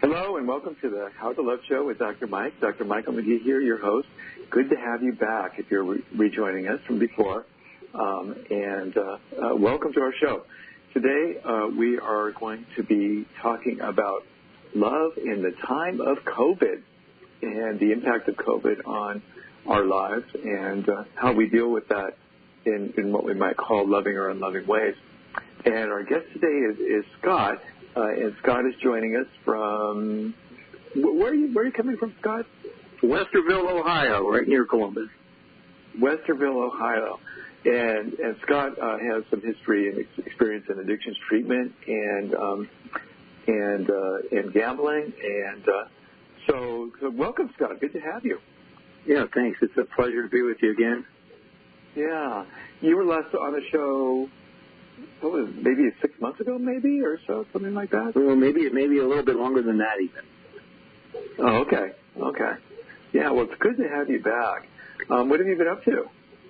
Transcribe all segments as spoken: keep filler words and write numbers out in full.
Hello and welcome to the How to Love Show with Doctor Mike. Doctor Michael McGee here, your host. Good to have you back if you're re- rejoining us from before. Um, and uh, uh, welcome to our show. Today uh, we are going to be talking about love in the time of COVID and the impact of COVID on our lives and uh, how we deal with that in, in what we might call loving or unloving ways. And our guest today is, is Scott. Uh, and Scott is joining us from, where are you, where are you coming from, Scott? Westerville, Ohio, right near Columbus. Westerville, Ohio. And, and Scott uh, has some history and ex- experience in addictions treatment and um, and uh, and gambling. And uh, so, so welcome, Scott. Good to have you. Yeah, thanks. It's a pleasure to be with you again. Yeah. You were last on the show, what was it, maybe six months ago, maybe, or so, something like that? Well, maybe maybe a little bit longer than that even. Oh, okay. Okay. Yeah, well, it's good to have you back. Um, what have you been up to?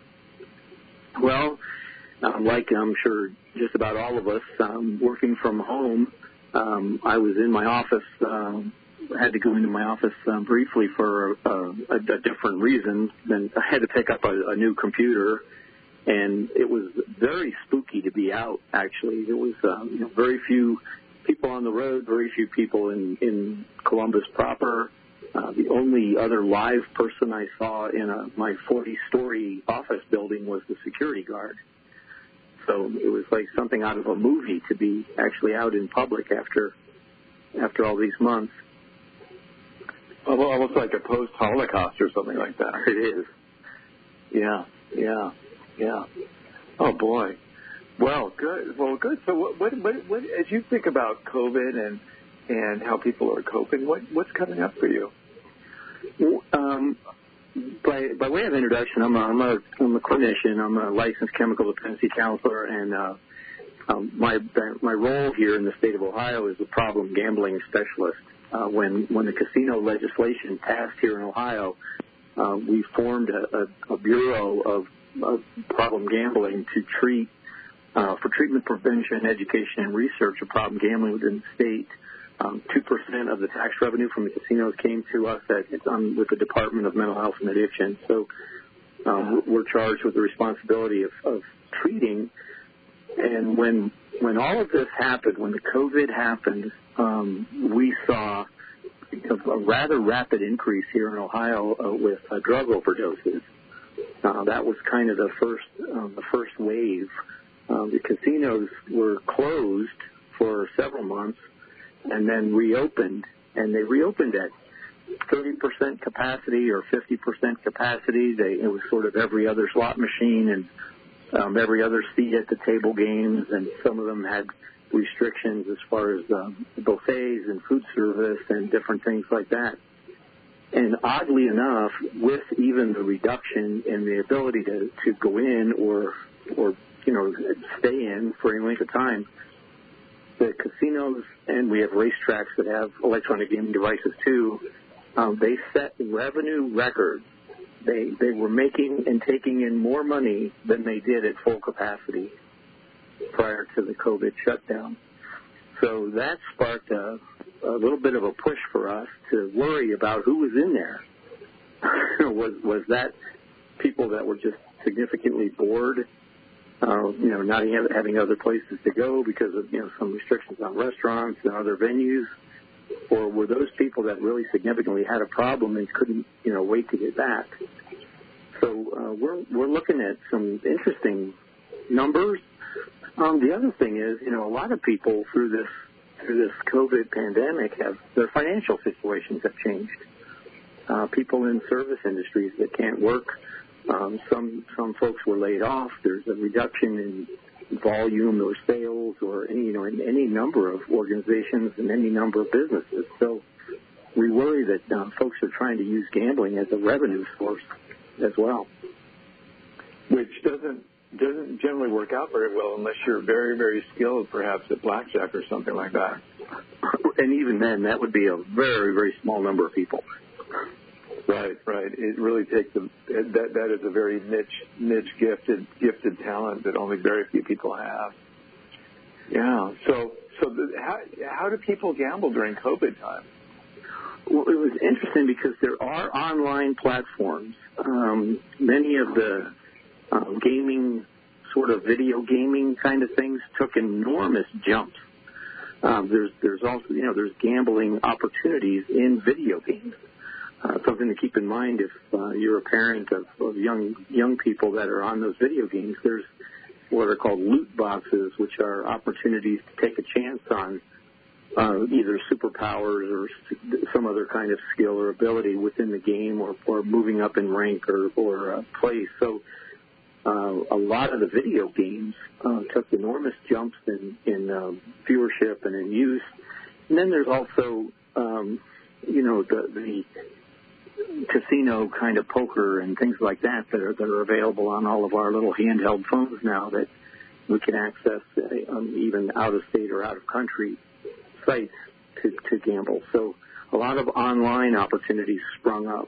Well, um, like I'm sure just about all of us, um, working from home, um, I was in my office, um, had to go into my office um, briefly for a, a, a different reason. Then I had to pick up a, a new computer. And it was very spooky to be out, actually. There was um, you know, very few people on the road, very few people in, in Columbus proper. Uh, the only other live person I saw in a, my forty-story office building was the security guard. So it was like something out of a movie to be actually out in public after after all these months. Almost like a post-Holocaust or something like that. It is. Yeah, yeah. Yeah. Oh boy. Well, good. Well, good. So, what, what, what, what, as you think about COVID and and how people are coping, what, what's coming up for you? Um, by by way of introduction, I'm a, I'm a I'm a clinician. I'm a licensed chemical dependency counselor, and uh, um, my my role here in the state of Ohio is a problem gambling specialist. Uh, when when the casino legislation passed here in Ohio, uh, we formed a, a, a bureau of of problem gambling to treat, uh, for treatment prevention, education, and research of problem gambling within the state. Um, two percent of the tax revenue from the casinos came to us at, um, with the Department of Mental Health and Addiction. So um, we're charged with the responsibility of, of treating. And when when all of this happened, when the COVID happened, um, we saw a, a rather rapid increase here in Ohio uh, with uh, drug overdoses. Uh, that was kind of the first um, the first wave. Um, the casinos were closed for several months and then reopened, and they reopened at thirty percent capacity or fifty percent capacity. They, it was sort of every other slot machine and um, every other seat at the table games, and some of them had restrictions as far as um, buffets and food service and different things like that. And oddly enough, with even the reduction in the ability to, to go in or, or, you know, stay in for any length of time, the casinos, and we have racetracks that have electronic gaming devices too, um, they set revenue records. They, they were making and taking in more money than they did at full capacity prior to the COVID shutdown. So that sparked a, a little bit of a push for us to worry about who was in there. was was that people that were just significantly bored, uh, you know, not having other places to go because of, you know, some restrictions on restaurants and other venues, or were those people that really significantly had a problem and couldn't, you know, wait to get back? So uh, we're we're looking at some interesting numbers. Um, the other thing is, you know, a lot of people through this through this COVID pandemic have their financial situations have changed. Uh, people in service industries that can't work, um, some some folks were laid off. There's a reduction in volume or sales or any, you know, in any number of organizations and any number of businesses. So we worry that uh, folks are trying to use gambling as a revenue source as well, which doesn't. doesn't generally work out very well unless you're very, very skilled, perhaps at blackjack or something like that. And even then, that would be a very, very small number of people. Right, right. It really takes a that that is a very niche, niche gifted, gifted talent that only very few people have. Yeah. So, so the, how how do people gamble during COVID time? Well, it was interesting because there are online platforms. Um, many of the uh, gaming, sort of video gaming kind of things took enormous jumps. Um, there's there's also, you know, there's gambling opportunities in video games. Uh, something to keep in mind if uh, you're a parent of, of young young people that are on those video games. There's what are called loot boxes, which are opportunities to take a chance on uh, either superpowers or some other kind of skill or ability within the game, or, or moving up in rank or, or uh, place. So uh, a lot of the video games uh, took enormous jumps in, in um, viewership and in use. And then there's also, um, you know, the, the casino kind of poker and things like that that are, that are available on all of our little handheld phones now that we can access uh, um, even out of state or out of country sites to, to gamble. So a lot of online opportunities sprung up.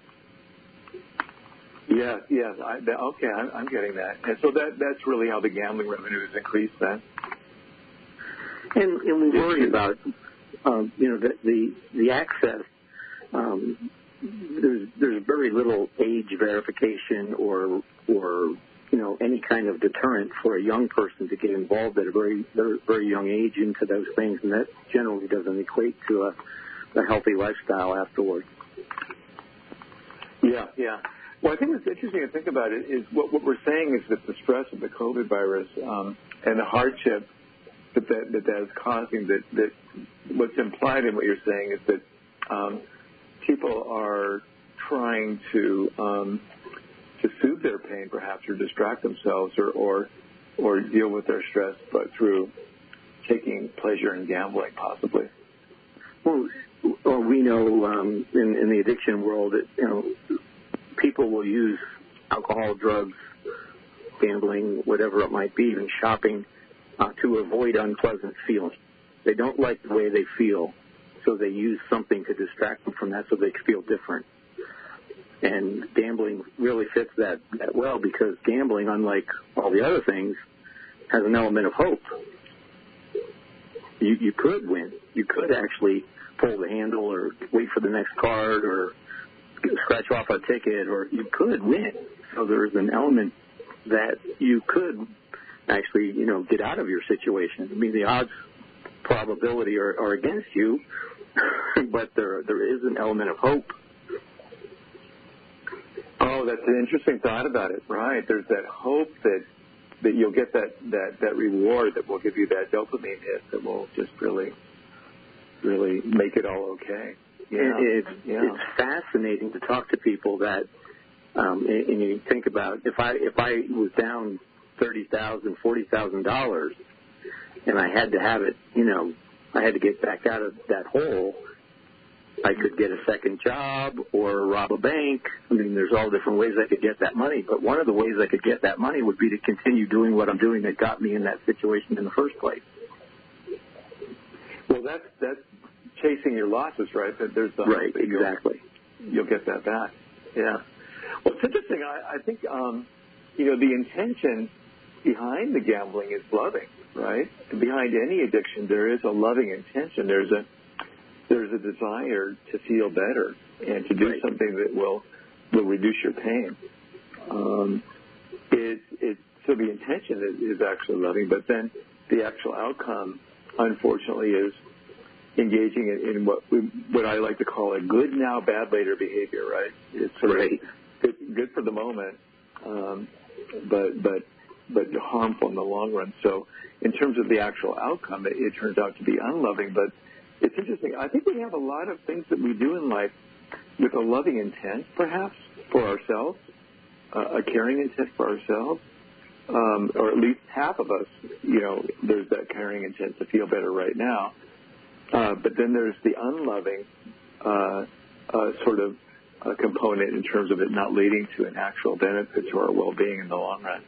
Yeah, yeah. I, that, okay, I'm, I'm getting that. And so that that's really how the gambling revenue has increased then. And, and we worry about, um, you know, the the, the access. Um, there's there's very little age verification or or you know any kind of deterrent for a young person to get involved at a very very, very young age into those things, and that generally doesn't equate to a, a healthy lifestyle afterwards. Yeah, yeah. Well, I think what's interesting to think about it is what, what we're saying is that the stress of the COVID virus um, and the hardship that that, that that is causing, that, that what's implied in what you're saying is that um, people are trying to um, to soothe their pain, perhaps, or distract themselves, or, or or deal with their stress, but through taking pleasure in gambling, possibly. Well, well we know um, in, in the addiction world that you know people will use alcohol, drugs, gambling, whatever it might be, even shopping, uh, to avoid unpleasant feelings. They don't like the way they feel, so they use something to distract them from that so they can feel different. And gambling really fits that, that well because gambling, unlike all the other things, has an element of hope. You, you could win. You could actually pull the handle or wait for the next card or scratch off a ticket, or you could win. So there's an element that you could actually, you know, get out of your situation. I mean, the odds probability are, are against you, but there there is an element of hope. Oh, that's an interesting thought about it. Right. There's that hope that that you'll get that, that, that reward that will give you that dopamine hit that will just really, really make it all okay. Yeah. It's, yeah. it's fascinating to talk to people that, um, and, and you think about if I if I was down thirty thousand dollars, forty thousand dollars, and I had to have it, you know, I had to get back out of that hole, I could get a second job or rob a bank. I mean, there's all different ways I could get that money, but one of the ways I could get that money would be to continue doing what I'm doing that got me in that situation in the first place. Well, that's that's chasing your losses, right? That there's the right, exactly. You'll, you'll get that back. Yeah. Well, it's interesting. I, I think um, you know the intention behind the gambling is loving, right? And behind any addiction, there is a loving intention. There's a there's a desire to feel better and to do right. something that will will reduce your pain. Um, it it so the intention is, is actually loving, but then the actual outcome, unfortunately, is engaging in, in what we, what I like to call a good now, bad later behavior, right? It's sort right. of good, good for the moment, um, but but but harmful in the long run. So in terms of the actual outcome, it, it turns out to be unloving. But it's interesting. I think we have a lot of things that we do in life with a loving intent, perhaps, for ourselves, uh, a caring intent for ourselves, um, or at least half of us, you know, there's that caring intent to feel better right now. Uh, but then there's the unloving uh, uh, sort of uh, component in terms of it not leading to an actual benefit to our well-being in the long run.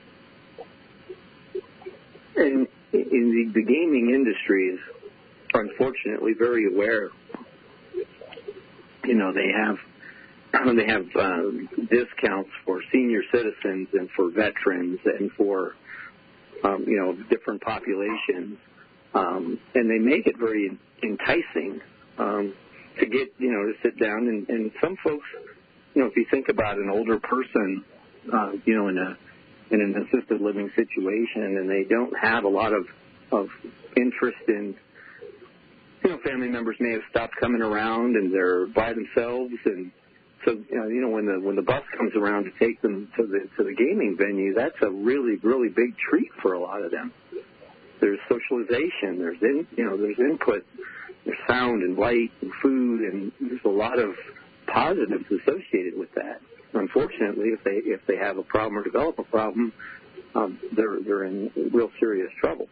And in the, the gaming industry is unfortunately very aware. You know, they have they have uh, discounts for senior citizens and for veterans and for um, you know different populations. Um, and they make it very enticing. Um, to get, you know, to sit down. And, and some folks, you know, if you think about an older person, uh, you know, in a in an assisted living situation, and they don't have a lot of, of interest in, you know, family members may have stopped coming around and they're by themselves, and so, you know, you know, when the when the bus comes around to take them to the to the gaming venue, that's a really really big treat for a lot of them. There's socialization, there's in, you know, there's input, there's sound and light and food, and there's a lot of positives associated with that. Unfortunately, if they if they have a problem or develop a problem, um, they're they're in real serious trouble.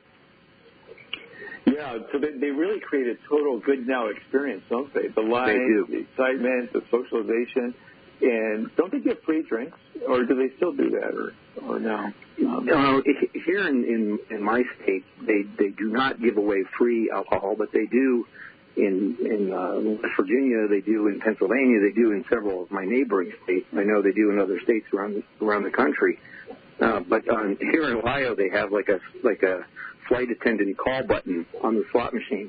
Yeah, so they, they really create a total good now experience, don't they? The life, the excitement, the socialization, and don't they give free drinks, or do they still do that, or or no? Um, uh, here in, in in my state, they they do not give away free alcohol, but they do in in uh, West Virginia, they do in Pennsylvania, they do in several of my neighboring states. I know they do in other states around around the country. Uh, but um, here in Ohio, they have like a like a flight attendant call button on the slot machine.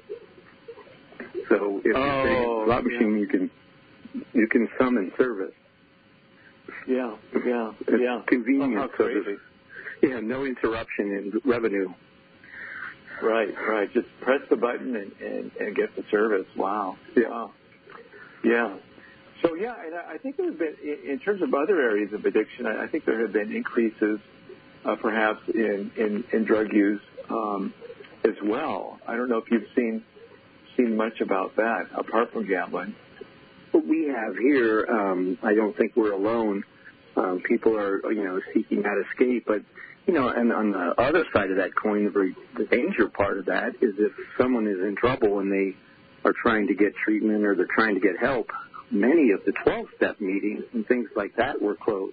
So if oh, you're sitting in the slot yeah. machine, you can you can summon service. Yeah, yeah, it's yeah. Convenient. Oh, how crazy. So yeah, no interruption in revenue. Right, right. Just press the button and, and, and get the service. Wow. Yeah. Wow. Yeah. So, yeah, and I think there have been, in terms of other areas of addiction, I think there have been increases uh, perhaps in, in, in drug use um, as well. I don't know if you've seen seen much about that apart from gambling. What we have here, um, I don't think we're alone. Um, people are, you know, seeking that escape, but you know, and on the other side of that coin, the, very, the danger part of that is if someone is in trouble and they are trying to get treatment or they're trying to get help, many of the twelve-step meetings and things like that were closed.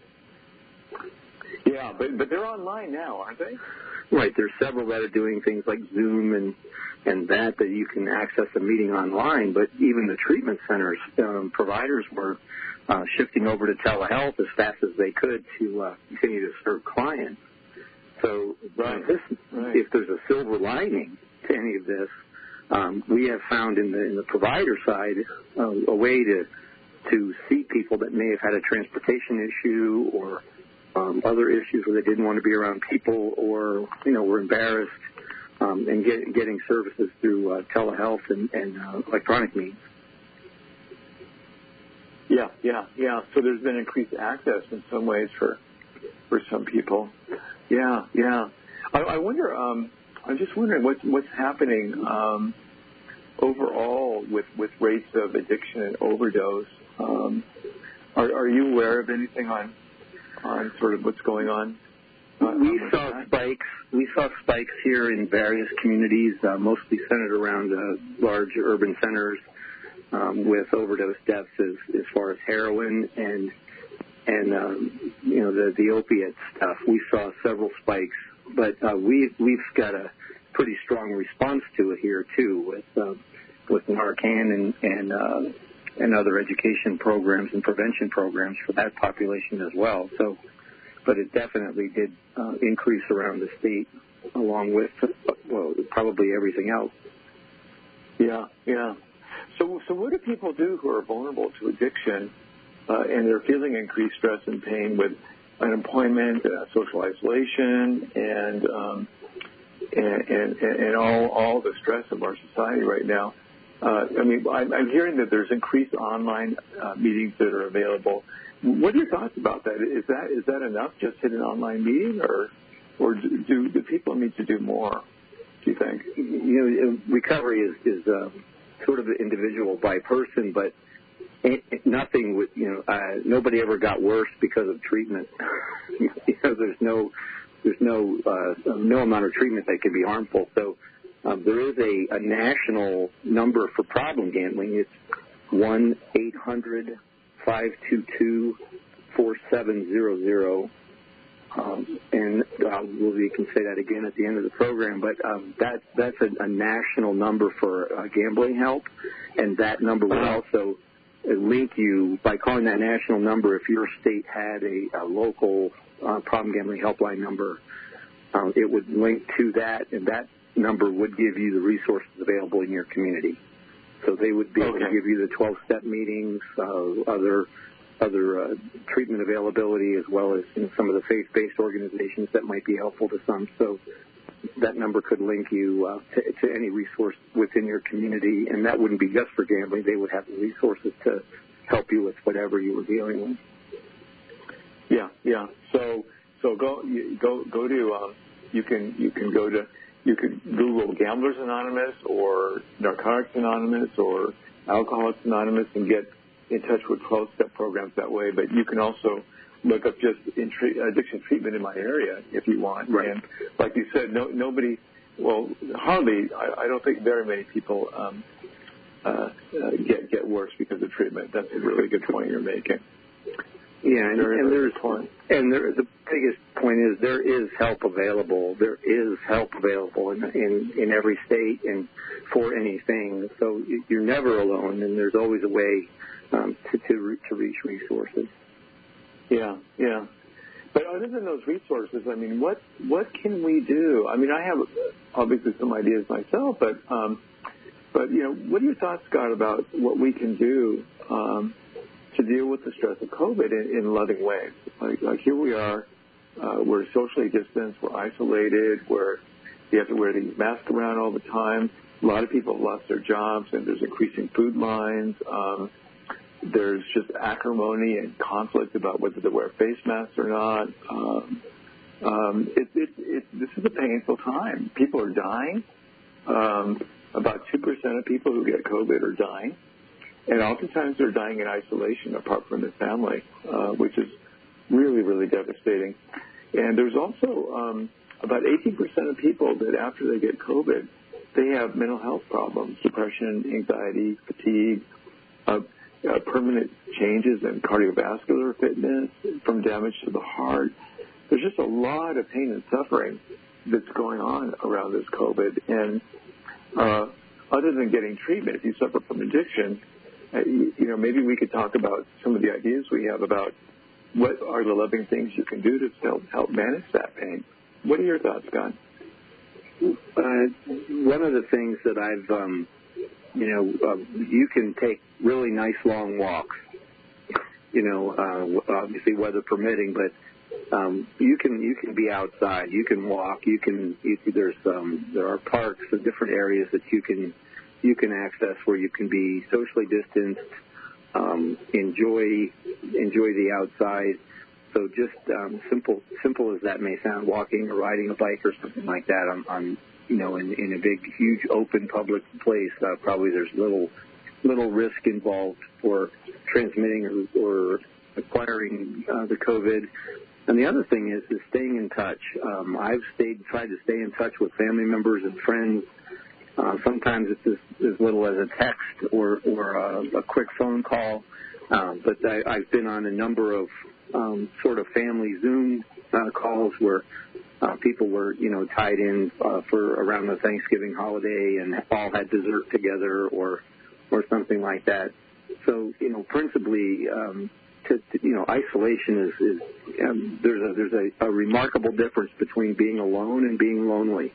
Yeah, but but they're online now, aren't they? Right. There's several that are doing things like Zoom and, and that, that you can access a meeting online, but even the treatment centers, um, providers were Uh, shifting over to telehealth as fast as they could to uh, continue to serve clients. So right. uh, this, right. if there's a silver lining to any of this, um, we have found in the, in the provider side uh, a way to to see people that may have had a transportation issue or um, other issues where they didn't want to be around people or, you know, were embarrassed, um, and get, getting services through uh, telehealth and, and uh, electronic means. Yeah, yeah, yeah. So there's been increased access in some ways for for some people. Yeah, yeah. I, I wonder. Um, I'm just wondering what's what's happening um, overall with, with rates of addiction and overdose. Um, are, are you aware of anything on on sort of what's going on? Uh, we on saw that? spikes. We saw spikes here in various communities, uh, mostly centered around uh, large urban centers. Um, with overdose deaths as, as far as heroin and and um, you know the the opiate stuff. We saw several spikes, but uh, we we've got a pretty strong response to it here too, with uh, with Narcan and and uh, and other education programs and prevention programs for that population as well. So, but it definitely did uh, increase around the state, along with well probably everything else. Yeah, yeah. So, so what do people do who are vulnerable to addiction uh, and they're feeling increased stress and pain with unemployment, uh, social isolation, and, um, and and and all all the stress of our society right now? Uh, I mean, I'm, I'm hearing that there's increased online uh, meetings that are available. What are your thoughts about that? Is that is that enough? Just hit an online meeting, or or do do people need to do more? Do you think? You know, recovery is is. Um sort of individual by person, but nothing would, you know, uh, nobody ever got worse because of treatment. you know, there's no, there's no, uh, no amount of treatment that can be harmful. So um, there is a, a national number for problem gambling. It's one eight hundred five two two four seven zero zero. Um, and uh, we can say that again at the end of the program, but um, that, that's a, a national number for uh, gambling help, and that number will also link you, by calling that national number, if your state had a, a local uh, problem gambling helpline number, um, it would link to that, and that number would give you the resources available in your community. So they would be able Okay. to give you the twelve-step meetings, uh, other other uh, treatment availability, as well as you know, some of the faith-based organizations that might be helpful to some. So that number could link you uh, to, to any resource within your community, and that wouldn't be just for gambling. They would have the resources to help you with whatever you were dealing with. Yeah, yeah. So so go you, go go to um, you can you can go to you can Google Gamblers Anonymous or Narcotics Anonymous or Alcoholics Anonymous and get in touch with twelve-step programs that way. But you can also look up just in tre- addiction treatment in my area if you want. Right. And like you said, no nobody, well, hardly. I, I don't think very many people um, uh, uh, get get worse because of treatment. That's a really good point you're making. Yeah, and, Very, and very there's important. and there, the biggest point is there is help available. There is help available in in, in every state and for anything. So you're never alone, and there's always a way um, to to, re- to reach resources. Yeah, yeah. But other than those resources, I mean, what what can we do? I mean, I have obviously some ideas myself, but um, but you know, what are your thoughts, Scott, about what we can do um, to deal with the stress of COVID in, in loving ways? Like, like here we are, uh, we're socially distanced, we're isolated, we're you have to wear these masks around all the time. A lot of people have lost their jobs, and there's increasing food lines. Um, There's just acrimony and conflict about whether to wear face masks or not. Um, um, it, it, it, this is a painful time. People are dying. Um, about two percent of people who get COVID are dying. And oftentimes they're dying in isolation apart from their family, uh, which is really, really devastating. And there's also um, about eighteen percent of people that after they get COVID, they have mental health problems, depression, anxiety, fatigue, uh, Uh, permanent changes in cardiovascular fitness, from damage to the heart. There's just a lot of pain and suffering that's going on around this COVID. And uh, other than getting treatment, if you suffer from addiction, uh, you, you know, maybe we could talk about some of the ideas we have about what are the loving things you can do to help, help manage that pain. What are your thoughts, Scott? Uh, one of the things that I've um, You know, uh, you can take really nice long walks, you know, uh, obviously weather permitting, but um, you can you can be outside, you can walk, you can, you, there's um, there are parks and different areas that you can you can access where you can be socially distanced, um, enjoy enjoy the outside. So just um, simple simple as that may sound, walking or riding a bike or something like that on, on you know, in, in a big, huge, open public place, uh, probably there's little little risk involved for transmitting or, or acquiring uh, the COVID. And the other thing is, is staying in touch. Um, I've stayed, tried to stay in touch with family members and friends. Uh, sometimes it's as, as little as a text or, or a, a quick phone call. Um, but I, I've been on a number of um, sort of family Zoom uh, calls where Uh, people were, you know, tied in uh, for around the Thanksgiving holiday and all had dessert together or or something like that. So, you know, principally, um, to, to, you know, isolation is, is um, there's a there's a, a remarkable difference between being alone and being lonely.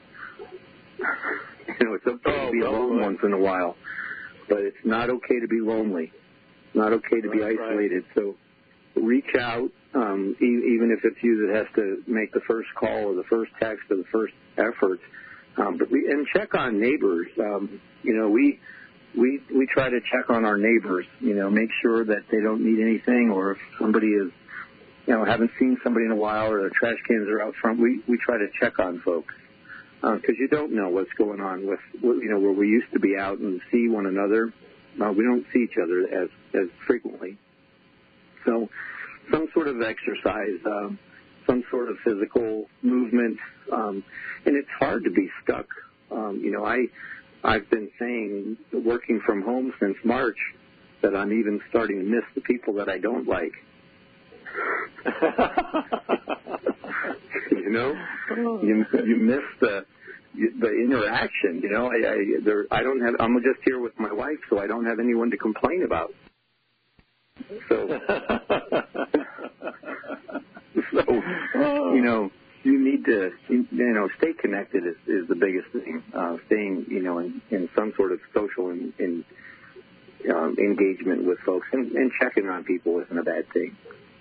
You know, it's okay oh, to be well, alone right. once in a while, but it's not okay to be lonely. It's not okay to be That's isolated. Right. So reach out. Um, e- even if it's you that has to make the first call or the first text or the first effort, um, but we, and check on neighbors. Um, you know, we we we try to check on our neighbors. You know, make sure that they don't need anything, or if somebody is, you know, haven't seen somebody in a while, or their trash cans are out front. We we try to check on folks because uh, you don't know what's going on with, you know, where we used to be out and see one another. Uh, we don't see each other as as frequently. So some sort of exercise, um, some sort of physical movement, um, and it's hard to be stuck. Um, you know, I, I've been saying, working from home since March, that I'm even starting to miss the people that I don't like. You know, you you miss the the interaction. You know, I I, there, I don't have. I'm just here with my wife, so I don't have anyone to complain about. So, so you know, you need to, you know, stay connected is, is the biggest thing. Uh, staying, you know, in, in some sort of social in, in um, engagement with folks, and, and checking on people isn't a bad thing.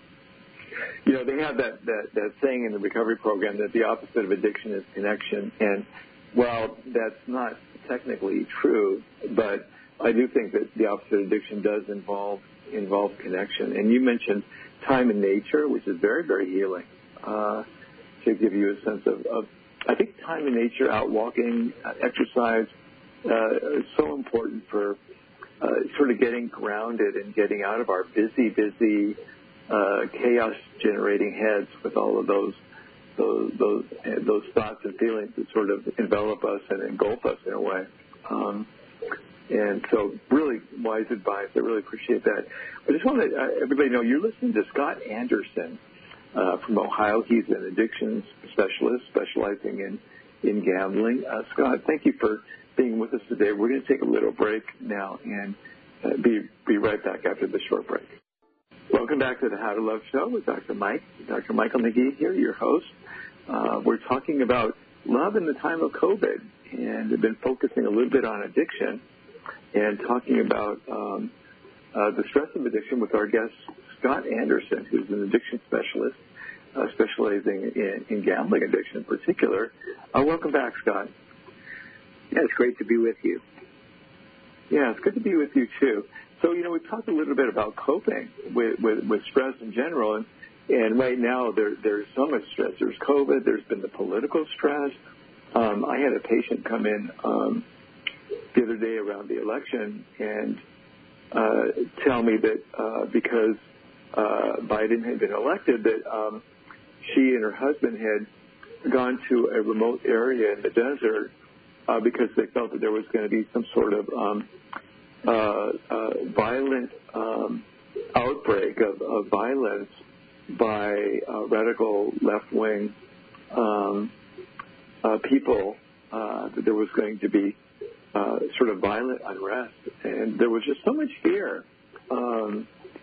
You know, they have that, that, that saying in the recovery program that the opposite of addiction is connection. And while that's not technically true, but I do think that the opposite of addiction does involve involve connection. And you mentioned time in nature, which is very, very healing, uh, to give you a sense of, of, I think time in nature, out walking, uh, exercise, uh, is so important for uh, sort of getting grounded and getting out of our busy, busy, uh, chaos-generating heads with all of those those those those thoughts and feelings that sort of envelop us and engulf us in a way. Um, and so really wise advice. I really appreciate that. I just want to let uh, everybody know you're listening to Scott Anderson uh, from Ohio. He's an addictions specialist specializing in, in gambling. Uh, Scott, thank you for being with us today. We're going to take a little break now and uh, be, be right back after the short break. Welcome back to the How to Love Show with Doctor Mike. Doctor Michael McGee here, your host. Uh, we're talking about love in the time of COVID, and we've been focusing a little bit on addiction and talking about um, uh, the stress of addiction with our guest, Scott Anderson, who's an addiction specialist, uh, specializing in, in gambling addiction in particular. Uh, welcome back, Scott. Yeah, it's great to be with you. Yeah, it's good to be with you, too. So, you know, we've talked a little bit about coping with, with, with stress in general, and, and right now there, there's so much stress. There's COVID. There's been the political stress. Um, I had a patient come in um, the other day around the election and uh, tell me that uh, because uh, Biden had been elected, that um, she and her husband had gone to a remote area in the desert uh, because they felt that there was going to be some sort of um, uh, uh, violent um, outbreak of, of violence by uh, radical left-wing um, uh, people, uh, that there was going to be uh, sort of violent unrest. And there was just so much fear um,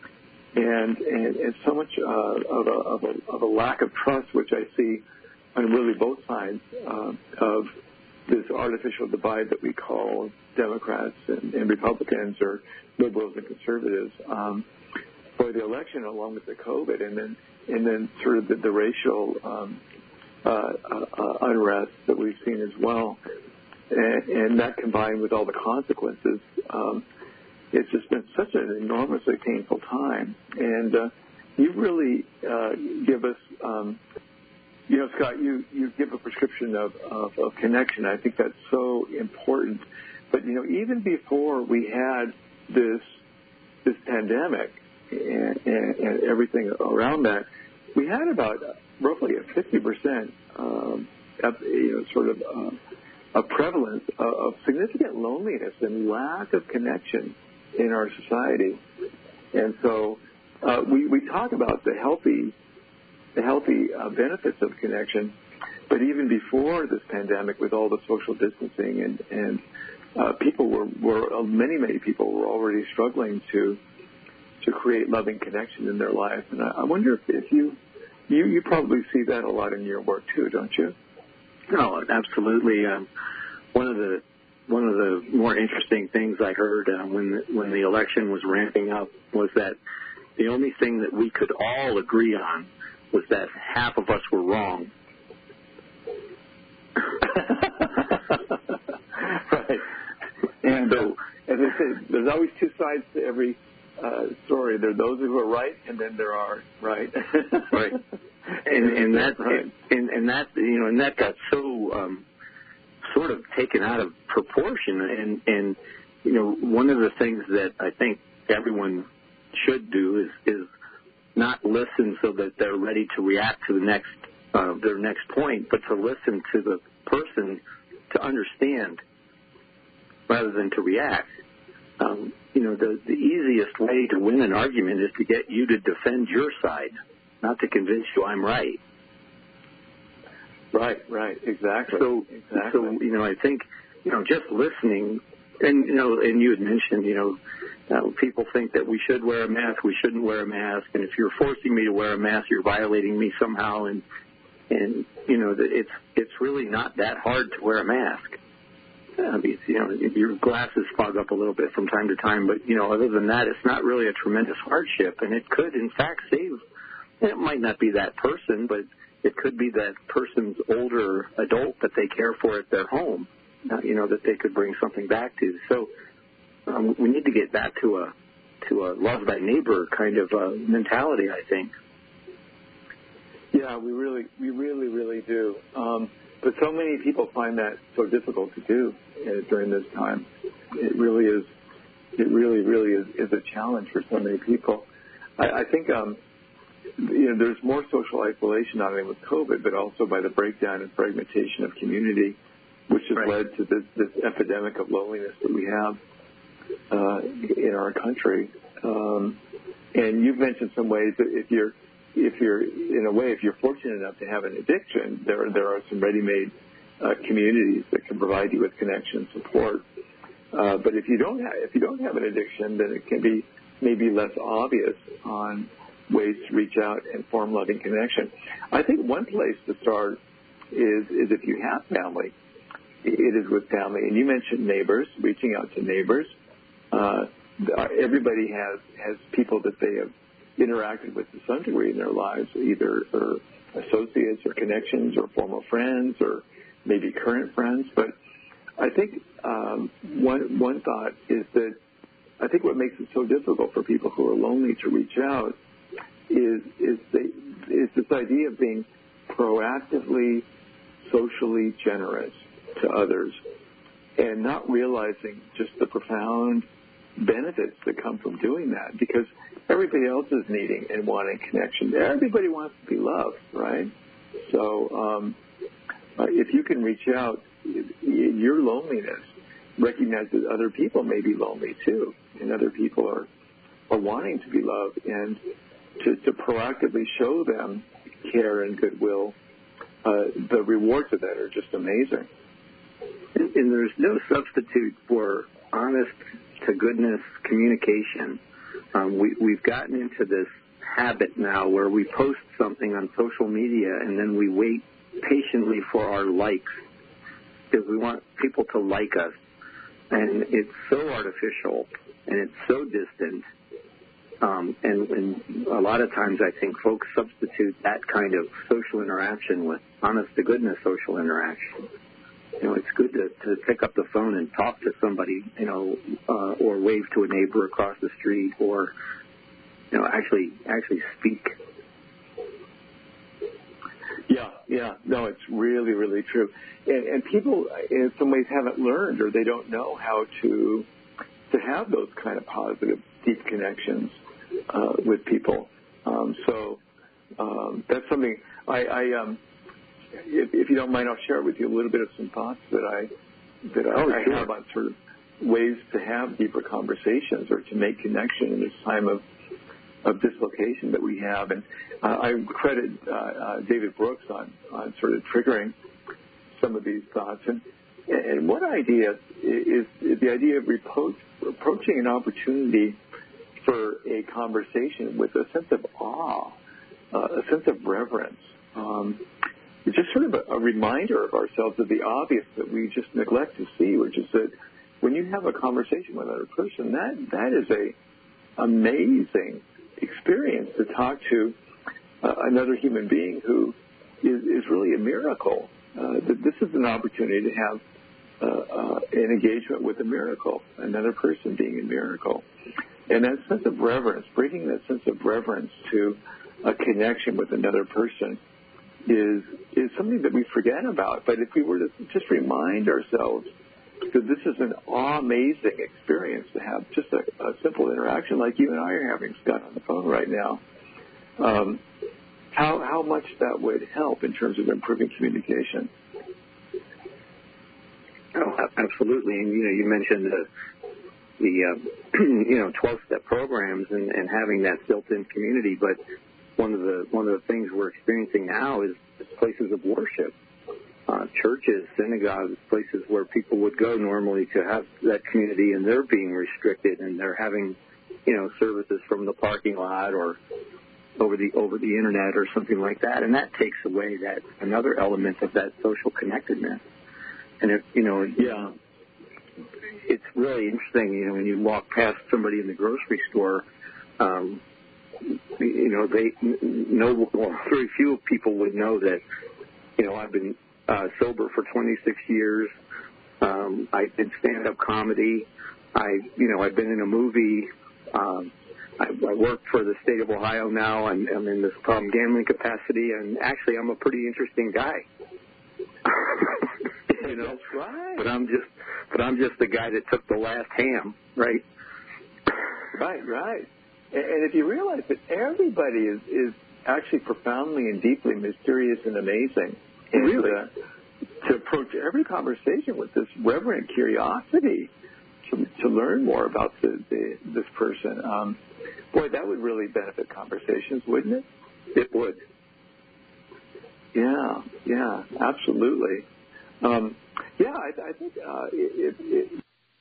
and, and, and so much uh, of, a, of, a, of a lack of trust, which I see on really both sides uh, of this artificial divide that we call Democrats and, and Republicans or liberals and conservatives um, for the election, along with the COVID, and then and then sort of the, the racial um, uh, uh, unrest that we've seen as well, and, and that combined with all the consequences, um, it's just been such an enormously painful time. And uh, you really uh, give us. Um, You know, Scott, you, you give a prescription of, of, of connection. I think that's so important. But, you know, even before we had this this pandemic and, and, and everything around that, we had about roughly a fifty percent, um, you know, sort of uh, a prevalence of, of significant loneliness and lack of connection in our society. And so uh, we, we talk about the healthy the healthy uh, benefits of connection. But even before this pandemic, with all the social distancing and, and uh, people were, were uh, many, many people were already struggling to to create loving connection in their life. And I, I wonder if, if you, you, you probably see that a lot in your work too, don't you? No, absolutely. Um, one of the one of the more interesting things I heard uh, when the, when the election was ramping up was that the only thing that we could all agree on was that half of us were wrong. Right. And so, as I said, there's always two sides to every uh, story. There are those who are right, and then there are right. Right. And, and that, right. and, and that, you know, and that got so um, sort of taken out of proportion. And, and, you know, one of the things that I think everyone should do is, is not listen so that they're ready to react to the next uh, their next point, but to listen to the person to understand rather than to react. Um, you know, the, the easiest way to win an argument is to get you to defend your side, not to convince you I'm right. Right, right, exactly. So, exactly. so you know, I think, you know, just listening, and, you know, and you had mentioned, you know, Uh, people think that we should wear a mask, we shouldn't wear a mask, and if you're forcing me to wear a mask, you're violating me somehow. And and you know, it's it's really not that hard to wear a mask. I mean, you know, your glasses fog up a little bit from time to time, but, you know, other than that, it's not really a tremendous hardship, and it could, in fact, save, it might not be that person, but it could be that person's older adult that they care for at their home, uh, you know, that they could bring something back to. So um, we need to get back to a to a love thy neighbor kind of uh, mentality, I think. Yeah, we really, we really, really do. Um, but so many people find that so difficult to do uh, during this time. It really is. It really, really is, is a challenge for so many people. I, I think, um, you know, there's more social isolation not only with COVID, but also by the breakdown and fragmentation of community, which has Right. led to this, this epidemic of loneliness that we have uh, in our country. Um, and you've mentioned some ways that if you're If you're, in a way, if you're fortunate enough to have an addiction, there there are some ready-made uh, communities that can provide you with connection and support. Uh, but if you don't have, if you don't have an addiction, then it can be maybe less obvious on ways to reach out and form loving connection. I think one place to start is is if you have family. It is with family, and you mentioned neighbors, reaching out to neighbors. Uh, everybody has has people that they have interacted with to some degree in their lives, either or associates or connections or former friends or maybe current friends. But I think um, one one thought is that I think what makes it so difficult for people who are lonely to reach out is is they, is this idea of being proactively socially generous to others and not realizing just the profound benefits that come from doing that, because everybody else is needing and wanting connection. Everybody wants to be loved, right? So um, uh, if you can reach out, in your loneliness, recognize that other people may be lonely too, and other people are, are wanting to be loved, and to, to proactively show them care and goodwill, uh, the rewards of that are just amazing. And, and there's no substitute for honest to goodness communication. Um, we, we've gotten into this habit now where we post something on social media and then we wait patiently for our likes because we want people to like us. And it's so artificial and it's so distant. Um, and, and a lot of times I think folks substitute that kind of social interaction with honest to goodness social interaction. You know, it's good to, to pick up the phone and talk to somebody, you know, uh, or wave to a neighbor across the street, or, you know, actually actually speak. Yeah, yeah. No, it's really, really true. And, and people, in some ways, haven't learned, or they don't know how to to have those kind of positive, deep connections uh, with people. Um, so um, that's something I. I um, If, if you don't mind, I'll share with you a little bit of some thoughts that I that I, oh, I sure. have on sort of ways to have deeper conversations or to make connection in this time of of dislocation that we have. And uh, I credit uh, uh, David Brooks on, on sort of triggering some of these thoughts. And and one idea is, is the idea of repro- approaching an opportunity for a conversation with a sense of awe, uh, a sense of reverence. Um, It's just sort of a, a reminder of ourselves of the obvious that we just neglect to see, which is that when you have a conversation with another person, that that is a amazing experience to talk to uh, another human being who is, is really a miracle. Uh, that this is an opportunity to have uh, uh, an engagement with a miracle, another person being a miracle. And that sense of reverence, bringing that sense of reverence to a connection with another person is is something that we forget about. But if we were to just remind ourselves that this is an amazing experience to have just a, a simple interaction like you and I are having, Scott, on the phone right now, um, how how much that would help in terms of improving communication. Oh, absolutely. And, you know, you mentioned the, the uh, you know, twelve-step programs and, and having that built-in community, but One of the one of the things we're experiencing now is places of worship, uh, churches, synagogues, places where people would go normally to have that community, and they're being restricted, and they're having, you know, services from the parking lot or over the over the internet or something like that, and that takes away that another element of that social connectedness. And if you know, yeah, it's really interesting, you know, when you walk past somebody in the grocery store, um, you know, they know, well, very few people would know that, you know, I've been uh, sober for twenty-six years. Um, I did stand-up comedy. I, you know, I've been in a movie. Um, I, I work for the state of Ohio now. I'm, I'm in this problem gambling capacity, and actually, I'm a pretty interesting guy. You know, that's right. But I'm just, but I'm just the guy that took the last ham, right? Right, right. And, and if you realize that everybody is is actually profoundly and deeply mysterious and amazing, and really, uh, to approach every conversation with this reverent curiosity to to learn more about the, the, this person, um, boy, that would really benefit conversations, wouldn't it? It would. Yeah, yeah, absolutely. Um, yeah, I, I think uh, it, it,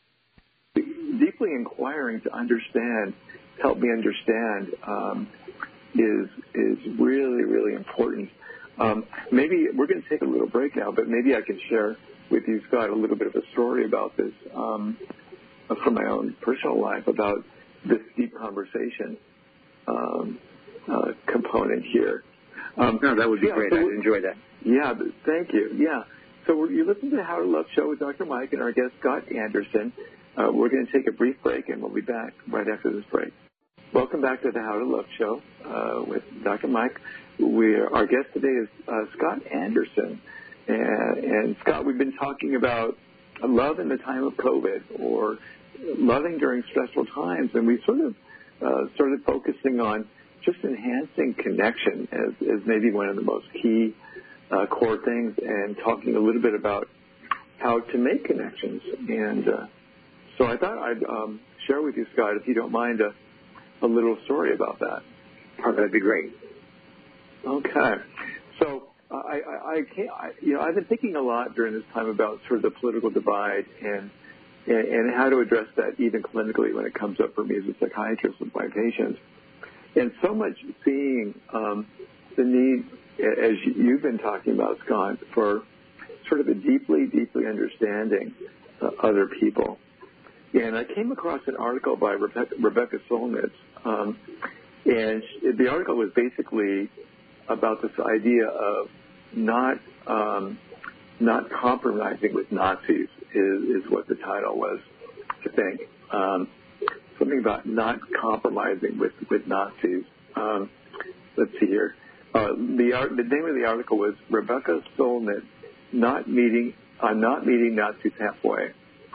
it, deeply inquiring to understand, help me understand, um, is is really, really important. Um, maybe we're going to take a little break now, but maybe I can share with you, Scott, a little bit of a story about this um, from my own personal life about this deep conversation um, uh, component here. Um, no, that would be yeah, great. So I'd enjoy that. Yeah, thank you. Yeah. So we're, you're listening to the How to Love Show with Doctor Mike and our guest, Scott Anderson. Uh, we're going to take a brief break, and we'll be back right after this break. Welcome back to the How to Love Show uh, with Doctor Mike. We're, our guest today is uh, Scott Anderson. And, and, Scott, we've been talking about love in the time of COVID or loving during stressful times, and we sort of uh, started focusing on just enhancing connection as, as maybe one of the most key uh, core things, and talking a little bit about how to make connections. And uh, so I thought I'd um, share with you, Scott, if you don't mind, a, a little story about that. Oh, that'd be great. Okay. So I, I, I, can't, I, you know, I've been thinking a lot during this time about sort of the political divide and, and, and how to address that even clinically when it comes up for me as a psychiatrist with my patients. And so much seeing um, the need, as you've been talking about, Scott, for sort of a deeply, deeply understanding uh, other people. And I came across an article by Rebecca, Rebecca Solnit, um, and the article was basically about this idea of not um, not compromising with Nazis is, is what the title was, I think. Um, something about not compromising with, with Nazis. Um, let's see here. Uh, the, the name of the article was Rebecca Solnit, not meeting, uh, not meeting Nazis halfway.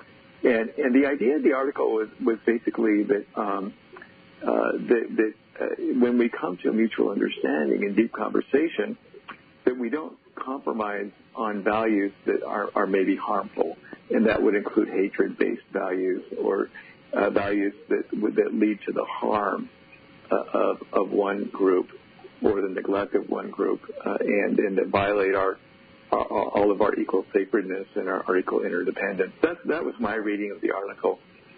And, and the idea of the article was, was basically that, um, uh, that, that uh, when we come to a mutual understanding and deep conversation, that we don't compromise on values that are, are maybe harmful, and that would include hatred-based values or uh, values that that lead to the harm uh, of, of one group or the neglect of one group, uh, and, and that violate our, our all of our equal sacredness and our, our equal interdependence. That that was my reading of the article,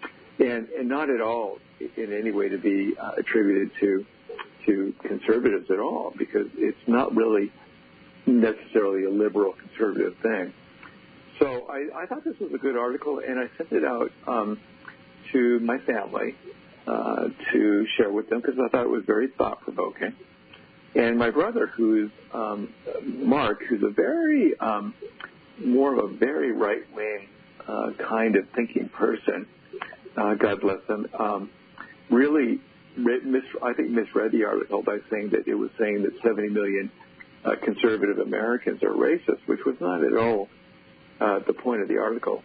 and and not at all in any way to be uh, attributed to to conservatives at all, because it's not really necessarily a liberal conservative thing. So I, I thought this was a good article, and I sent it out um, to my family uh, to share with them because I thought it was very thought-provoking. And my brother, who's um, Mark, who's a very, um, more of a very right-wing uh, kind of thinking person, uh, God bless him, um, really, mis- I think, misread the article by saying that it was saying that seventy million uh, conservative Americans are racist, which was not at all uh, the point of the article.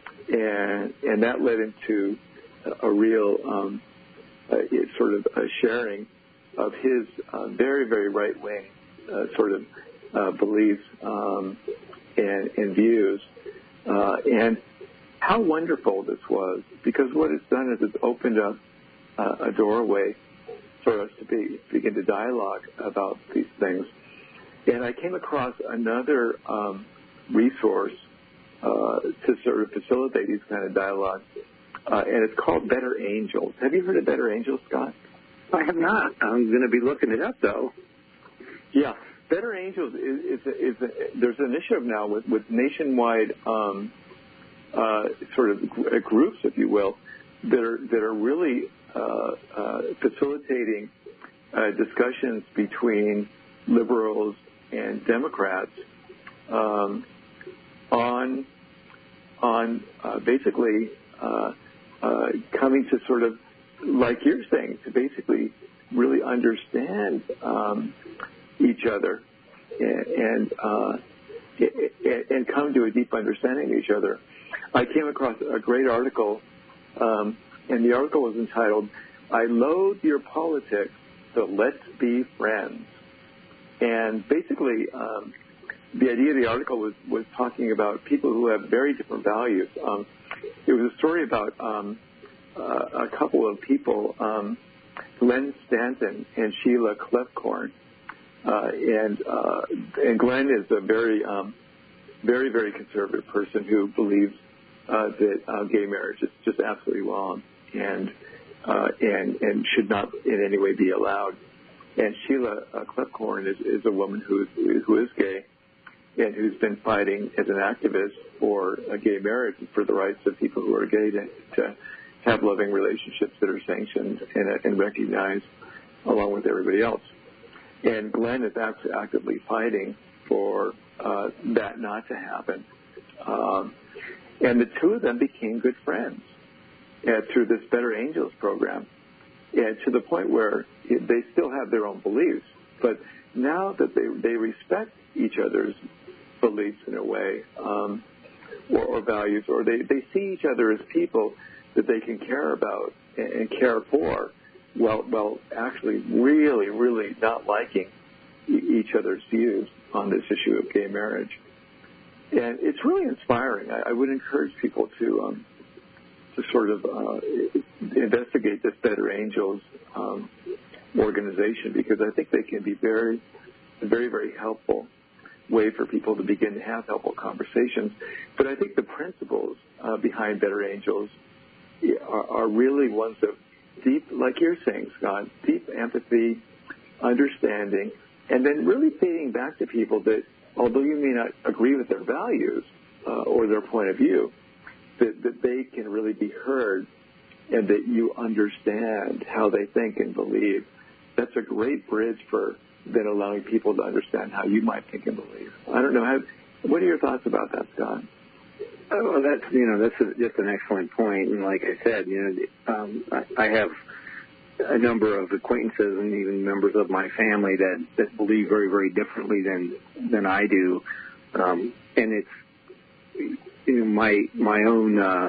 And and that led into a, a real um, uh, sort of a sharing of his uh, very, very right-wing uh, sort of uh, beliefs um, and, and views. Uh, and how wonderful this was, because what it's done is it's opened up uh, a doorway for us to be, begin to dialogue about these things. And I came across another um, resource uh, to sort of facilitate these kind of dialogues, uh, and it's called Better Angels. Have you heard of Better Angels, Scott? I have not. I'm going to be looking it up, though. Yeah. Better Angels is, is, a, is a, there's an initiative now with, with nationwide um, uh, sort of groups, if you will, that are that are really uh, uh, facilitating uh, discussions between liberals and Democrats um, on on uh, basically uh, uh, coming to sort of, like you're saying, to basically really understand um, each other and and, uh, and come to a deep understanding of each other. I came across a great article, um, and the article was entitled, "I Loathe Your Politics, So Let's Be Friends." And basically, um, the idea of the article was, was talking about people who have very different values. Um, it was a story about um, uh, a couple of people, um, Glenn Stanton and Sheila Kloefkorn. Uh, and, uh, and Glenn is a very, um, very, very conservative person who believes uh, that uh, gay marriage is just absolutely wrong and, uh, and, and should not in any way be allowed. And Sheila uh, Kloefkorn is, is a woman who is, who is gay and who's been fighting as an activist for a gay marriage and for the rights of people who are gay to, to have loving relationships that are sanctioned and, and recognized along with everybody else. And Glenn is actively fighting for uh, that not to happen. Um, and the two of them became good friends uh, through this Better Angels program, and to the point where it, they still have their own beliefs. But now that they, they respect each other's beliefs in a way, um, or, or values, or they, they see each other as people that they can care about and, and care for, Well, well, actually really, really not liking e- each other's views on this issue of gay marriage. And it's really inspiring. I, I would encourage people to um, to sort of uh, investigate this Better Angels um, organization, because I think they can be very, very, very helpful way for people to begin to have helpful conversations. But I think the principles uh, behind Better Angels are, are really ones of deep, like you're saying, Scott, deep empathy, understanding, and then really feeding back to people that although you may not agree with their values uh, or their point of view, that, that they can really be heard and that you understand how they think and believe. That's a great bridge for then allowing people to understand how you might think and believe. I don't know. How, what are your thoughts about that, Scott? Oh, well, that's, you know, that's a, just an excellent point. And like I said, you know, um, I, I have a number of acquaintances and even members of my family that, that believe very, very differently than than I do. Um, and it's, you know, my my own, uh,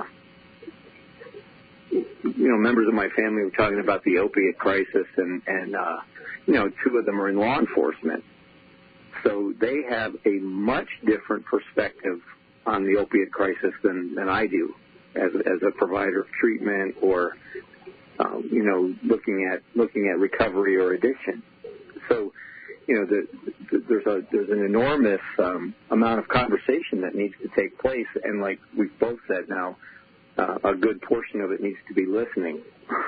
you know, members of my family were talking about the opiate crisis, and and uh, you know, two of them are in law enforcement, so they have a much different perspective on the opiate crisis than, than I do as, as a provider of treatment or, um, you know, looking at looking at recovery or addiction. So, you know, the, the, there's a there's an enormous um, amount of conversation that needs to take place, and like we've both said now, uh, a good portion of it needs to be listening.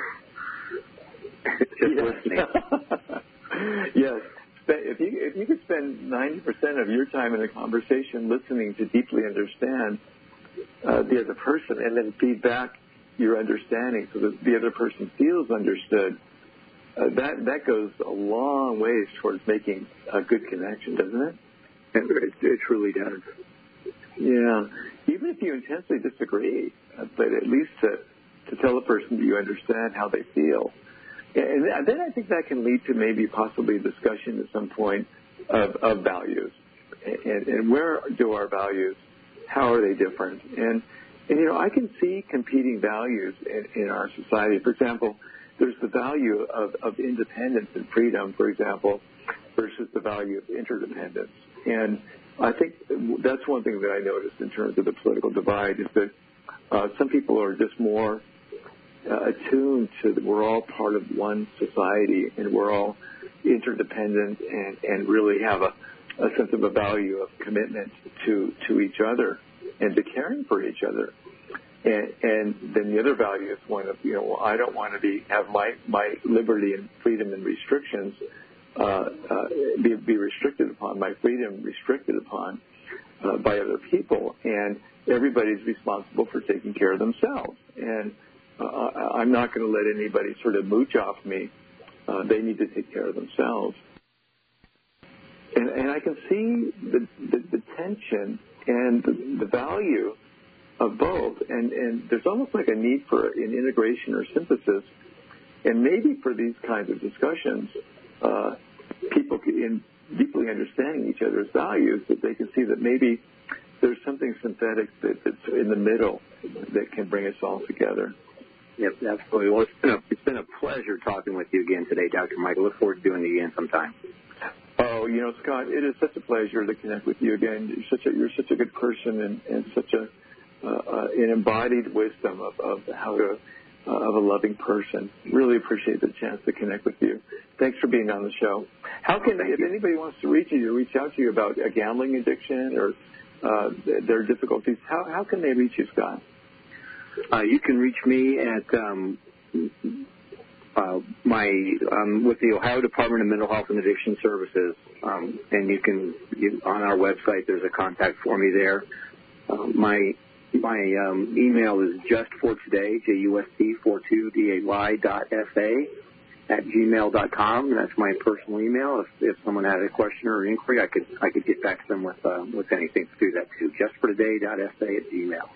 Just yes. listening. Yes. If you if you could spend ninety percent of your time in a conversation listening to deeply understand uh, the other person, and then feed back your understanding so that the other person feels understood, uh, that that goes a long ways towards making a good connection, doesn't it? It, it truly does. Yeah. Even if you intensely disagree, uh, but at least to to tell the person that you understand how they feel. And then I think that can lead to maybe possibly a discussion at some point of, of values. And, and where do our values, how are they different? And, and you know, I can see competing values in, in our society. For example, there's the value of, of independence and freedom, for example, versus the value of interdependence. And I think that's one thing that I noticed in terms of the political divide is that uh, some people are just more Uh, attuned to that we're all part of one society and we're all interdependent and, and really have a, a sense of a value of commitment to, to each other and to caring for each other. And, and then the other value is one of, you know, well, I don't want to be have my, my liberty and freedom and restrictions uh, uh, be, be restricted upon, my freedom restricted upon uh, by other people. And everybody's responsible for taking care of themselves. And uh, I'm not going to let anybody sort of mooch off me. Uh, they need to take care of themselves. And, and I can see the, the, the tension and the, the value of both. And, and there's almost like a need for an integration or synthesis. And maybe for these kinds of discussions, uh, people can, in deeply understanding each other's values, that they can see that maybe there's something synthetic that, that's in the middle that can bring us all together. Yep, absolutely. Well, it's been a, it's been a pleasure talking with you again today, Doctor Mike. I look forward to doing it again sometime. Oh, you know, Scott, it is such a pleasure to connect with you again. You're such a, you're such a good person and, and such a uh, uh, an embodied wisdom of, of how to uh, of a loving person. Really appreciate the chance to connect with you. Thanks for being on the show. How can if anybody wants to reach you, reach out to you about a gambling addiction or uh, their difficulties? How how can they reach you, Scott? Uh, you can reach me at um, uh, my um, with the Ohio Department of Mental Health and Addiction Services, um, and you can you, on our website. There's a contact for me there. Uh, my my um, email is just for today, J U S T four two D A Y dot F A at gmail dot com. That's my personal email. If, if someone had a question or inquiry, I could I could get back to them with uh, with anything to do that too. just for today dot F A at gmail.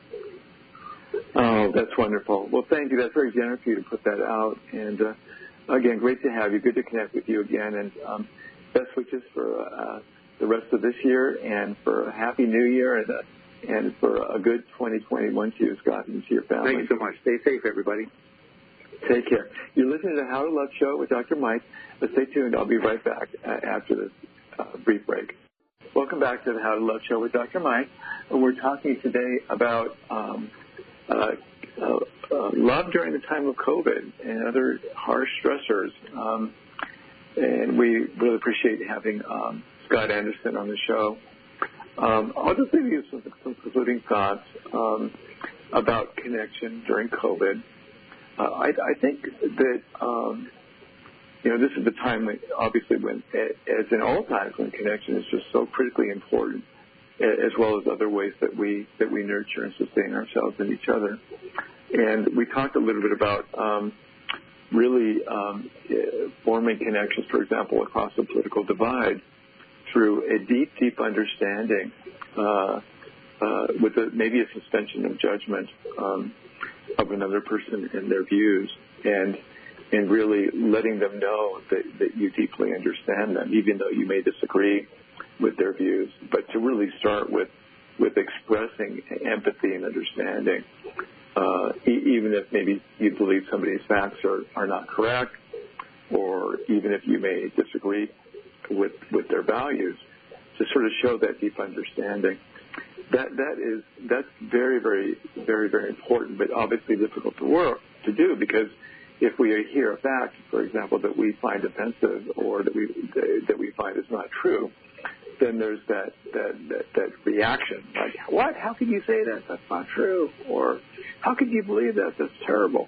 Oh, that's wonderful. Well, thank you. That's very generous of you to put that out. And, uh, again, great to have you. Good to connect with you again. And um, best wishes for uh, the rest of this year and for a happy new year and, uh, and for a good twenty twenty-one to you, Scott, and to your family. Thank you so much. Stay safe, everybody. Take care. You're listening to the How to Love Show with Doctor Mike. Uh, stay tuned. I'll be right back uh, after this uh, brief break. Welcome back to the How to Love Show with Doctor Mike. We're talking today about um, Uh, uh, uh, love during the time of COVID and other harsh stressors. Um, and we really appreciate having um, Scott Anderson on the show. Um, I'll just leave you some, some concluding thoughts um, about connection during COVID. Uh, I, I think that, um, you know, this is the time, when, obviously, when, as in all times, when connection is just so critically important, as well as other ways that we that we nurture and sustain ourselves and each other. And we talked a little bit about um, really um, forming connections, for example, across the political divide through a deep, deep understanding uh, uh, with a, maybe a suspension of judgment um, of another person and their views, and and really letting them know that, that you deeply understand them, even though you may disagree with their views, but to really start with with expressing empathy and understanding, uh, e- even if maybe you believe somebody's facts are, are not correct, or even if you may disagree with with their values, to sort of show that deep understanding. That that is that's very very very very important, but obviously difficult to work to do, because if we hear a fact, for example, that we find offensive or that we that we find is not true, then there's that, that, that, that reaction, like, what? How can you say that? That's not true. Or, how can you believe that? That's terrible.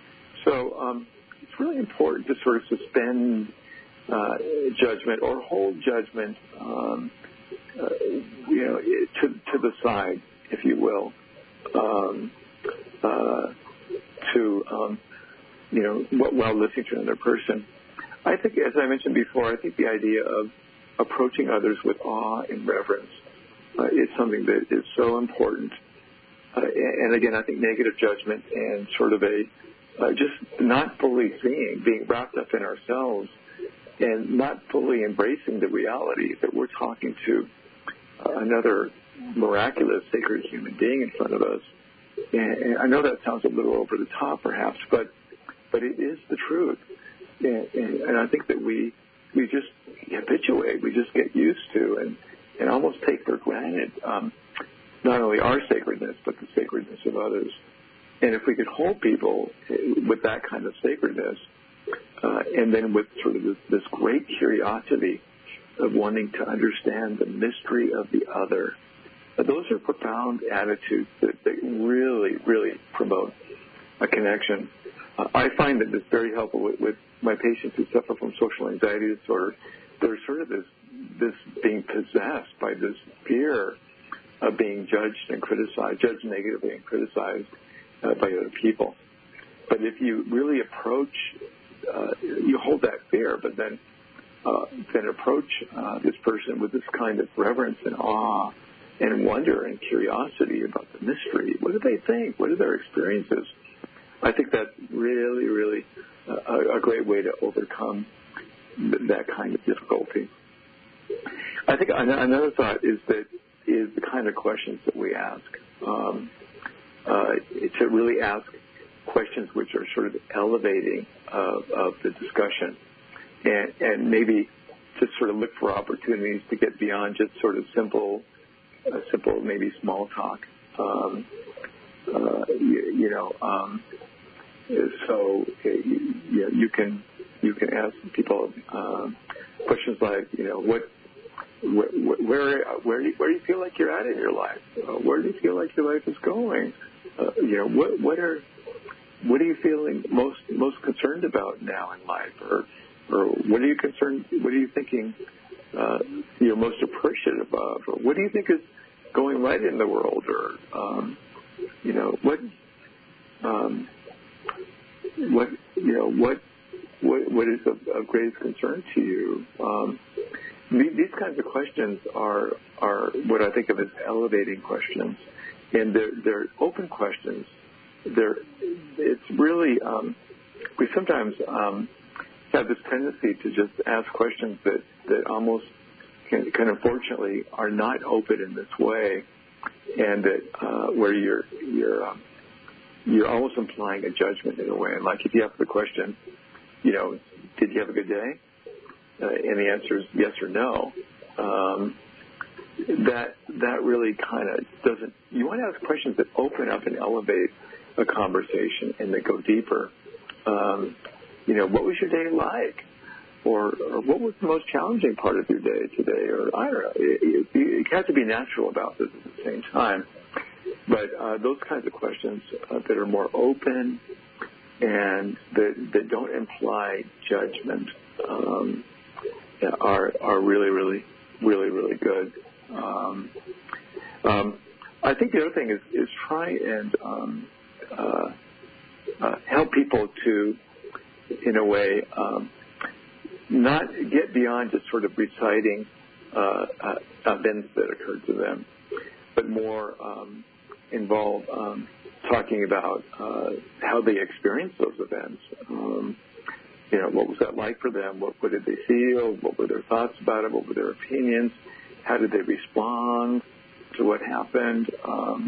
So um, it's really important to sort of suspend uh, judgment or hold judgment, um, uh, you know, to, to the side, if you will, um, uh, to, um, you know, while listening to another person. I think, as I mentioned before, I think the idea of approaching others with awe and reverence uh, is something that is so important. Uh, and again, I think negative judgment and sort of a uh, just not fully seeing, being wrapped up in ourselves and not fully embracing the reality that we're talking to uh, another miraculous, sacred human being in front of us. And, and I know that sounds a little over the top, perhaps, but but it is the truth. And, and, and I think that we we just habituate, we just get used to and, and almost take for granted um, not only our sacredness, but the sacredness of others. And if we could hold people with that kind of sacredness, uh, and then with sort of this, this great curiosity of wanting to understand the mystery of the other, uh, those are profound attitudes that, that really, really promote a connection. Uh, I find that it's very helpful with, with my patients who suffer from social anxiety disorder. There's sort of this, this being possessed by this fear of being judged and criticized, judged negatively and criticized uh, by other people. But if you really approach, uh, you hold that fear, but then uh, then approach uh, this person with this kind of reverence and awe and wonder and curiosity about the mystery. What do they think? What are their experiences? I think that's really, really a, a great way to overcome th- that kind of difficulty. I think another thought is that is the kind of questions that we ask. Um, uh, to really ask questions which are sort of elevating of, of the discussion, and, and maybe just sort of look for opportunities to get beyond just sort of simple, uh, simple maybe small talk. Um, uh, you, you know, um, so you, you, know, you can you can ask people uh, questions like, you know, what. Where, where where do you, where do you feel like you're at in your life? Uh, where do you feel like your life is going? Uh, you know, what what are what are you feeling most most concerned about now in life, or or what are you concerned? What are you thinking? Uh, you're most appreciative of, or what do you think is going right in the world, or um, you know what um, what you know what what what is of, of greatest concern to you? Um, These kinds of questions are are what I think of as elevating questions, and they're, they're open questions. They're it's really um, we sometimes um, have this tendency to just ask questions that, that almost can, can unfortunately are not open in this way, and that uh, where you're you're um, you're almost implying a judgment in a way. Like if you ask the question, you know, did you have a good day? Uh, and the answer is yes or no. Um, that that really kind of doesn't. You want to ask questions that open up and elevate a conversation and that go deeper. Um, you know, what was your day like, or, or what was the most challenging part of your day today? Or I don't know. It, it, it has to be natural about this at the same time. But uh, those kinds of questions uh, that are more open and that that don't imply judgment. Um, Are are really really really really good. Um, um, I think the other thing is is try and um, uh, uh, help people to, in a way, um, not get beyond just sort of reciting uh, uh, events that occurred to them, but more um, involve um, talking about uh, how they experienced those events. Um, You know, what was that like for them? What, what did they feel? What were their thoughts about it? What were their opinions? How did they respond to what happened? Um,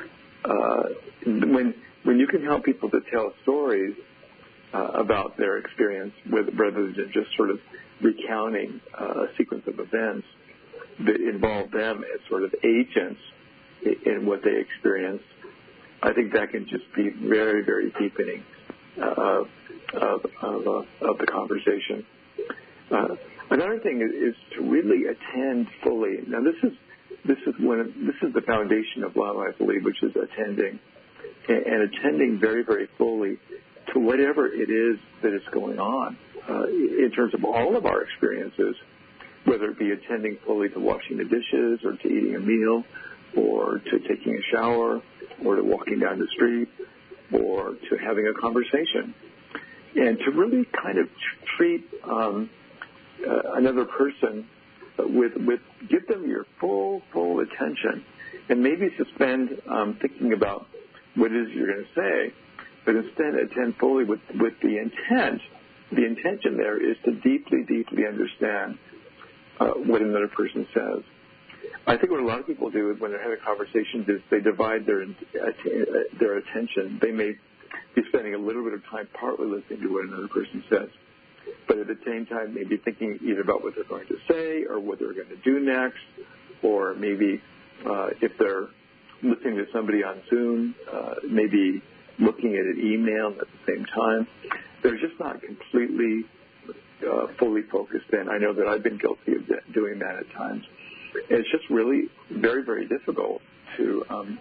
uh, when when you can help people to tell stories uh, about their experience, with, rather than just sort of recounting uh, a sequence of events that involve them as sort of agents in, in what they experienced, I think that can just be very, very deepening Uh, Of, of, uh, of the conversation. Uh, another thing is, is to really attend fully. Now, this is this is one of, this is the foundation of love, I believe, which is attending and, and attending very, very fully to whatever it is that is going on uh, in terms of all of our experiences, whether it be attending fully to washing the dishes, or to eating a meal, or to taking a shower, or to walking down the street, or to having a conversation. And to really kind of treat um, uh, another person with, with, give them your full, full attention, and maybe suspend um, thinking about what it is you're going to say, but instead attend fully with, with the intent. The intention there is to deeply, deeply understand uh, what another person says. I think what a lot of people do when they're having conversations is they divide their their attention. They may be spending a little bit of time partly listening to what another person says, but at the same time maybe thinking either about what they're going to say or what they're going to do next, or maybe uh, if they're listening to somebody on Zoom, uh, maybe looking at an email at the same time. They're just not completely uh, fully focused in. I know that I've been guilty of doing that at times. And it's just really very, very difficult to um,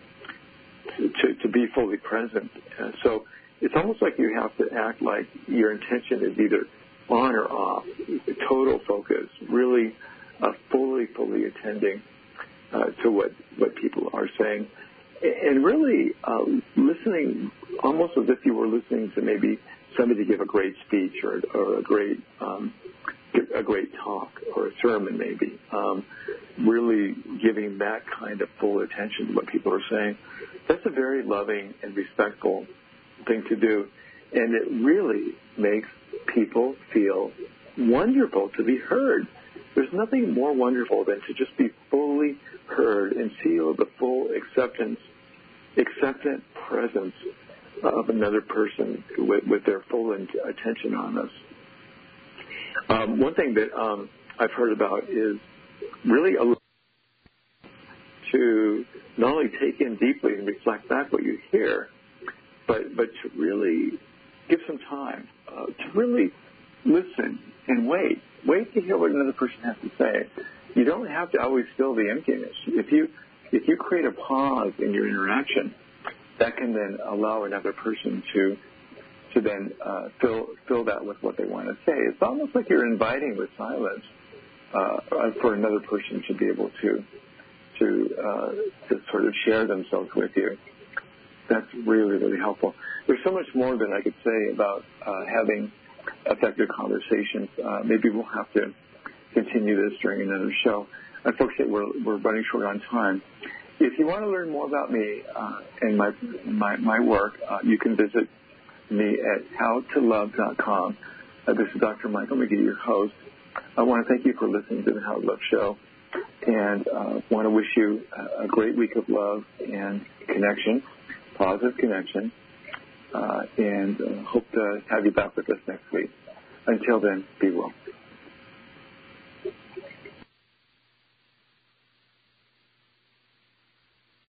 to, to be fully present. Uh, so it's almost like you have to act like your intention is either on or off, total focus, really uh, fully, fully attending uh, to what, what people are saying, and really uh, listening almost as if you were listening to maybe somebody give a great speech or, or a great um, a great talk or a sermon maybe, um, really giving that kind of full attention to what people are saying. That's a very loving and respectful thing to do, and it really makes people feel wonderful to be heard. There's nothing more wonderful than to just be fully heard and feel the full acceptance, acceptant presence of another person with, with their full attention on us. Um, one thing that um, I've heard about is really a, to not only take in deeply and reflect back what you hear, but, but to really give some time, uh, to really listen and wait. Wait to hear what another person has to say. You don't have to always fill the emptiness. If you, if you create a pause in your interaction, that can then allow another person to to then uh, fill fill that with what they want to say. It's almost like you're inviting with silence uh, for another person to be able to to uh, to sort of share themselves with you. That's really, really helpful. There's so much more than I could say about uh, having effective conversations. Uh, maybe we'll have to continue this during another show. Unfortunately, we're, we're running short on time. If you want to learn more about me uh, and my, my, my work, uh, you can visit me at how to love dot com. Uh, this is Doctor Michael McGee, your host. I want to thank you for listening to the How to Love Show, and uh, want to wish you a great week of love and connection, positive connection, uh, and uh, hope to have you back with us next week. Until then, be well.